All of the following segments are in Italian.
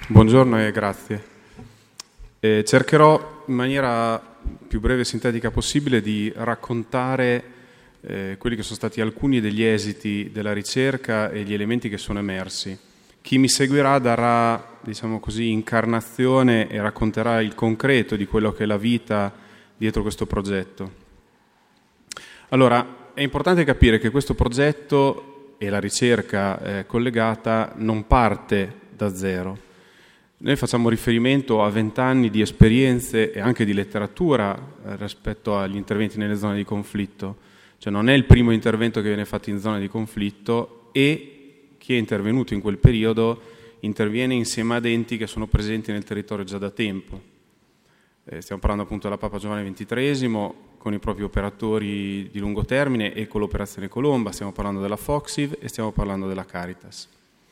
Buongiorno e grazie. Cercherò in maniera più breve e sintetica possibile di raccontare quelli che sono stati alcuni degli esiti della ricerca e gli elementi che sono emersi. Chi mi seguirà darà, diciamo così, incarnazione e racconterà il concreto di quello che è la vita dietro questo progetto. Allora, è importante capire che questo progetto e la ricerca collegata non parte da zero. Noi facciamo riferimento a 20 anni di esperienze e anche di letteratura rispetto agli interventi nelle zone di conflitto. Cioè non è il primo intervento che viene fatto in zone di conflitto e chi è intervenuto in quel periodo interviene insieme ad enti che sono presenti nel territorio già da tempo. Stiamo parlando appunto della Papa Giovanni XXIII con i propri operatori di lungo termine e con l'operazione Colomba, stiamo parlando della FOXIV e stiamo parlando della Caritas.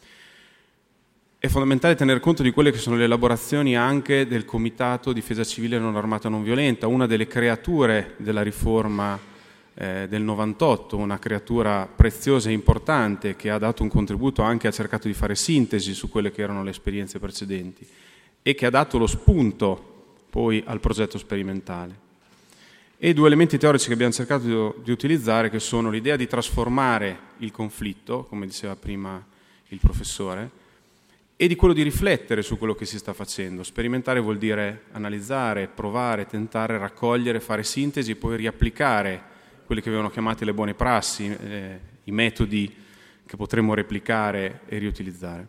È fondamentale tener conto di quelle che sono le elaborazioni anche del Comitato Difesa Civile Non Armata Non Violenta, una delle creature della riforma del 98, una creatura preziosa e importante che ha dato un contributo anche, ha cercato di fare sintesi su quelle che erano le esperienze precedenti e che ha dato lo spunto poi al progetto sperimentale. E due elementi teorici che abbiamo cercato di utilizzare, che sono l'idea di trasformare il conflitto, come diceva prima il professore, e di quello di riflettere su quello che si sta facendo. Sperimentare vuol dire analizzare, provare, tentare, raccogliere, fare sintesi e poi riapplicare quelle che vengono chiamate le buone prassi, i metodi che potremmo replicare e riutilizzare.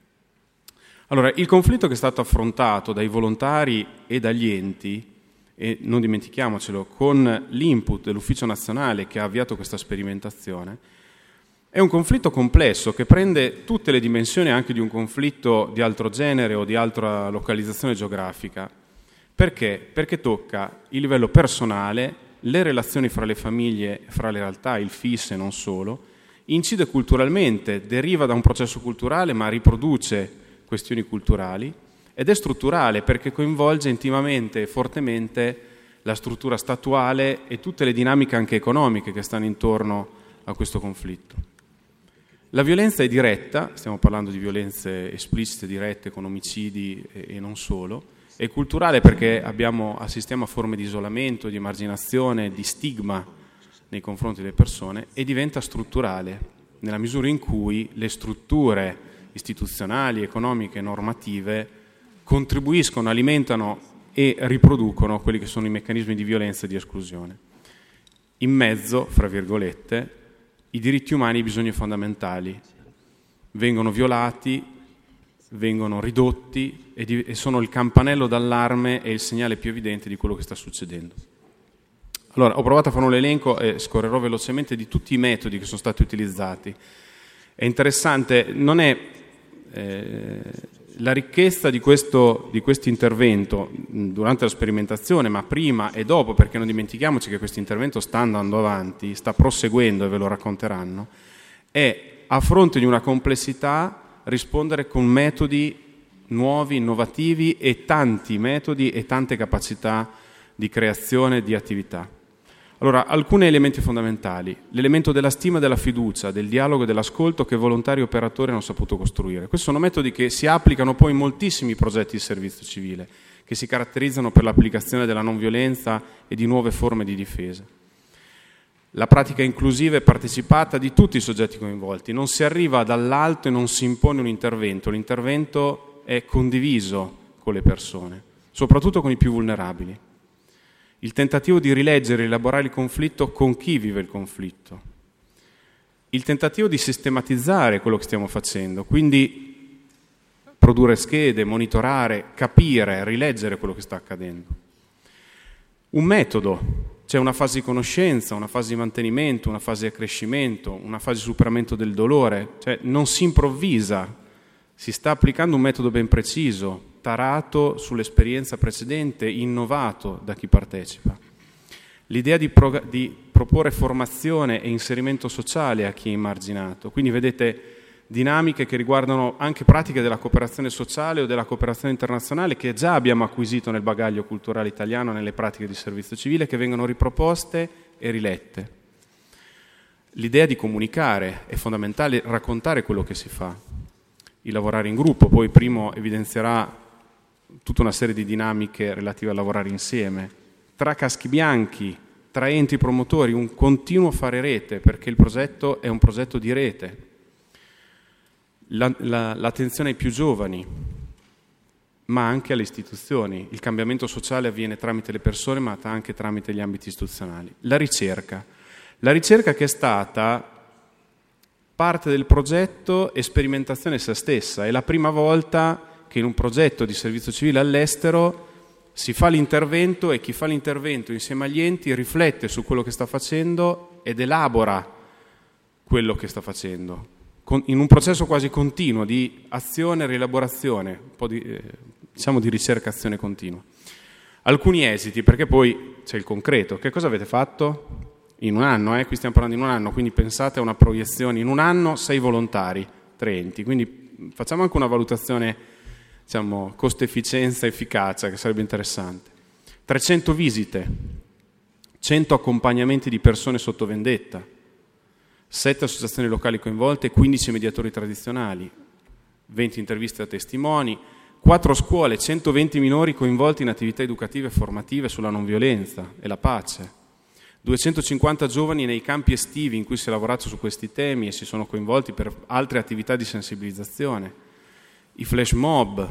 Allora, il conflitto che è stato affrontato dai volontari e dagli enti, e non dimentichiamocelo, con l'input dell'Ufficio Nazionale che ha avviato questa sperimentazione, è un conflitto complesso che prende tutte le dimensioni anche di un conflitto di altro genere o di altra localizzazione geografica. Perché? Perché tocca il livello personale, le relazioni fra le famiglie, fra le realtà, il FIS e non solo, incide culturalmente, deriva da un processo culturale ma riproduce questioni culturali ed è strutturale perché coinvolge intimamente e fortemente la struttura statuale e tutte le dinamiche anche economiche che stanno intorno a questo conflitto. La violenza è diretta, stiamo parlando di violenze esplicite, dirette, con omicidi e non solo, è culturale perché assistiamo a forme di isolamento, di emarginazione, di stigma nei confronti delle persone e diventa strutturale nella misura in cui le strutture istituzionali, economiche e normative contribuiscono, alimentano e riproducono quelli che sono i meccanismi di violenza e di esclusione. In mezzo, fra virgolette, i diritti umani e i bisogni fondamentali vengono violati, vengono ridotti e sono il campanello d'allarme e il segnale più evidente di quello che sta succedendo. Allora, ho provato a fare un elenco e scorrerò velocemente di tutti i metodi che sono stati utilizzati. È interessante, non è la ricchezza di questo intervento durante la sperimentazione, ma prima e dopo, perché non dimentichiamoci che questo intervento sta andando avanti, sta proseguendo e ve lo racconteranno, è a fronte di una complessità rispondere con metodi nuovi, innovativi e tanti metodi e tante capacità di creazione di attività. Allora, alcuni elementi fondamentali. L'elemento della stima e della fiducia, del dialogo e dell'ascolto che volontari e operatori hanno saputo costruire. Questi sono metodi che si applicano poi in moltissimi progetti di servizio civile, che si caratterizzano per l'applicazione della non violenza e di nuove forme di difesa. La pratica inclusiva e partecipata di tutti i soggetti coinvolti. Non si arriva dall'alto e non si impone un intervento. L'intervento è condiviso con le persone, soprattutto con i più vulnerabili. Il tentativo di rileggere e elaborare il conflitto con chi vive il conflitto. Il tentativo di sistematizzare quello che stiamo facendo, quindi produrre schede, monitorare, capire, rileggere quello che sta accadendo. Un metodo. C'è una fase di conoscenza, una fase di mantenimento, una fase di accrescimento, una fase di superamento del dolore. Cioè non si improvvisa, si sta applicando un metodo ben preciso, tarato sull'esperienza precedente, innovato da chi partecipa. L'idea di proporre formazione e inserimento sociale a chi è emarginato. Quindi vedete dinamiche che riguardano anche pratiche della cooperazione sociale o della cooperazione internazionale che già abbiamo acquisito nel bagaglio culturale italiano, nelle pratiche di servizio civile, che vengono riproposte e rilette. L'idea di comunicare è fondamentale, raccontare quello che si fa. il lavorare in gruppo, poi Primo evidenzierà tutta una serie di dinamiche relative al lavorare insieme, tra caschi bianchi, tra enti promotori, un continuo fare rete, perché il progetto è un progetto di rete, l'attenzione ai più giovani, ma anche alle istituzioni. Il cambiamento sociale avviene tramite le persone, ma anche tramite gli ambiti istituzionali. La ricerca che è stata parte del progetto e sperimentazione se stessa. È la prima volta che in un progetto di servizio civile all'estero si fa l'intervento e chi fa l'intervento insieme agli enti riflette su quello che sta facendo ed elabora quello che sta facendo, in un processo quasi continuo di azione e rielaborazione, un po' di ricerca-azione continua. Alcuni esiti, perché poi c'è il concreto. Che cosa avete fatto? In un anno, qui stiamo parlando in un anno, quindi pensate a una proiezione. In un anno 6 volontari, 3 enti, quindi facciamo anche una valutazione costo-efficienza, efficacia, che sarebbe interessante. 300 visite, 100 accompagnamenti di persone sotto vendetta, 7 associazioni locali coinvolte, 15 mediatori tradizionali, 20 interviste a testimoni, 4 scuole, 120 minori coinvolti in attività educative e formative sulla non violenza e la pace, 250 giovani nei campi estivi in cui si è lavorato su questi temi e si sono coinvolti per altre attività di sensibilizzazione, i flash mob,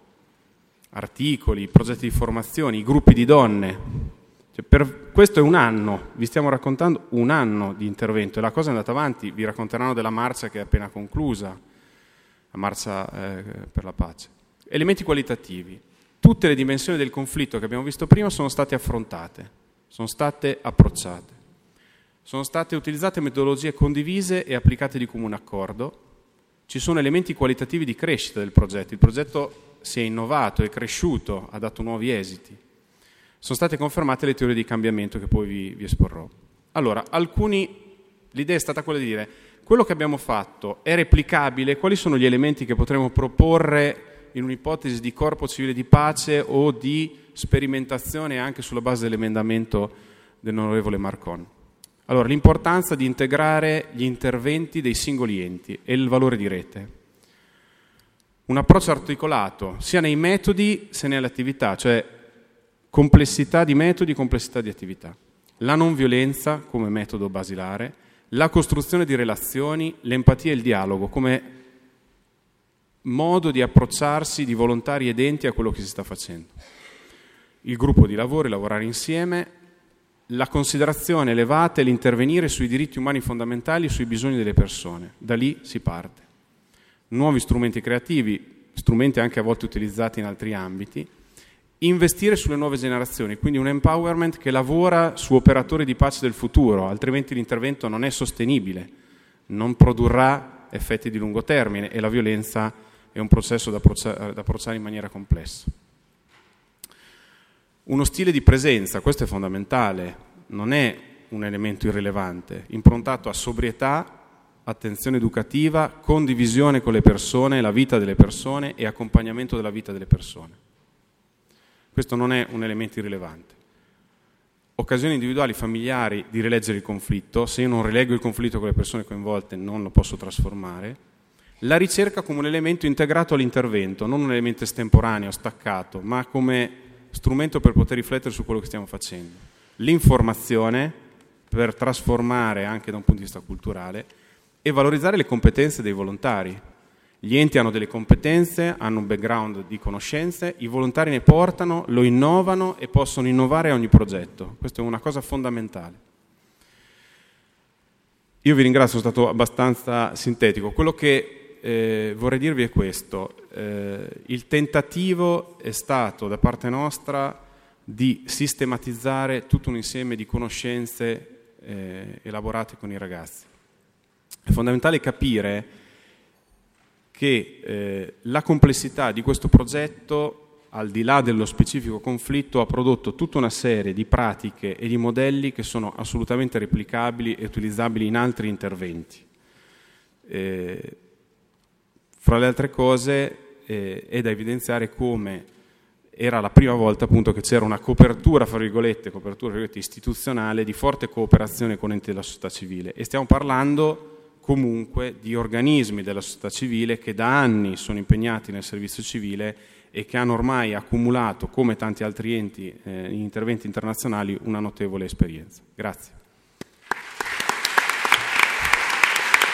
articoli, progetti di formazione, i gruppi di donne. Questo è un anno, vi stiamo raccontando un anno di intervento e la cosa è andata avanti. Vi racconteranno della marcia che è appena conclusa, la marcia per la pace. Elementi qualitativi. Tutte le dimensioni del conflitto che abbiamo visto prima sono state affrontate, sono state approcciate, sono state utilizzate metodologie condivise e applicate di comune accordo. Ci sono elementi qualitativi di crescita del progetto. Il progetto si è innovato, è cresciuto, ha dato nuovi esiti. Sono state confermate le teorie di cambiamento che poi vi esporrò. Allora, l'idea è stata quella di dire: quello che abbiamo fatto è replicabile? Quali sono gli elementi che potremmo proporre in un'ipotesi di corpo civile di pace o di sperimentazione anche sulla base dell'emendamento dell'onorevole Marcon? Allora, l'importanza di integrare gli interventi dei singoli enti e il valore di rete. Un approccio articolato sia nei metodi sia nelle attività, cioè complessità di metodi, complessità di attività. La non violenza come metodo basilare, la costruzione di relazioni, l'empatia e il dialogo come modo di approcciarsi di volontari ed enti a quello che si sta facendo. Il gruppo di lavoro, lavorare insieme, la considerazione elevata e l'intervenire sui diritti umani fondamentali e sui bisogni delle persone. Da lì si parte. Nuovi strumenti creativi, strumenti anche a volte utilizzati in altri ambiti, investire sulle nuove generazioni, quindi un empowerment che lavora su operatori di pace del futuro, altrimenti l'intervento non è sostenibile, non produrrà effetti di lungo termine e la violenza è un processo da approcciare in maniera complessa. Uno stile di presenza, questo è fondamentale, non è un elemento irrilevante, improntato a sobrietà, attenzione educativa, condivisione con le persone, la vita delle persone e accompagnamento della vita delle persone. Questo non è un elemento irrilevante. Occasioni individuali, familiari di rileggere il conflitto. Se io non rileggo il conflitto con le persone coinvolte non lo posso trasformare. La ricerca come un elemento integrato all'intervento, non un elemento estemporaneo, staccato, ma come strumento per poter riflettere su quello che stiamo facendo. L'informazione per trasformare anche da un punto di vista culturale e valorizzare le competenze dei volontari. Gli enti hanno delle competenze, hanno un background di conoscenze, i volontari ne portano, lo innovano e possono innovare ogni progetto. Questa è una cosa fondamentale. Io vi ringrazio, sono stato abbastanza sintetico. Quello che vorrei dirvi è questo. Il tentativo è stato da parte nostra di sistematizzare tutto un insieme di conoscenze elaborate con i ragazzi. È fondamentale capire che la complessità di questo progetto, al di là dello specifico conflitto, ha prodotto tutta una serie di pratiche e di modelli che sono assolutamente replicabili e utilizzabili in altri interventi. Fra le altre cose è da evidenziare come era la prima volta appunto che c'era una copertura, fra virgolette, istituzionale di forte cooperazione con enti della società civile, e stiamo parlando comunque di organismi della società civile che da anni sono impegnati nel servizio civile e che hanno ormai accumulato, come tanti altri enti in interventi internazionali, una notevole esperienza. Grazie.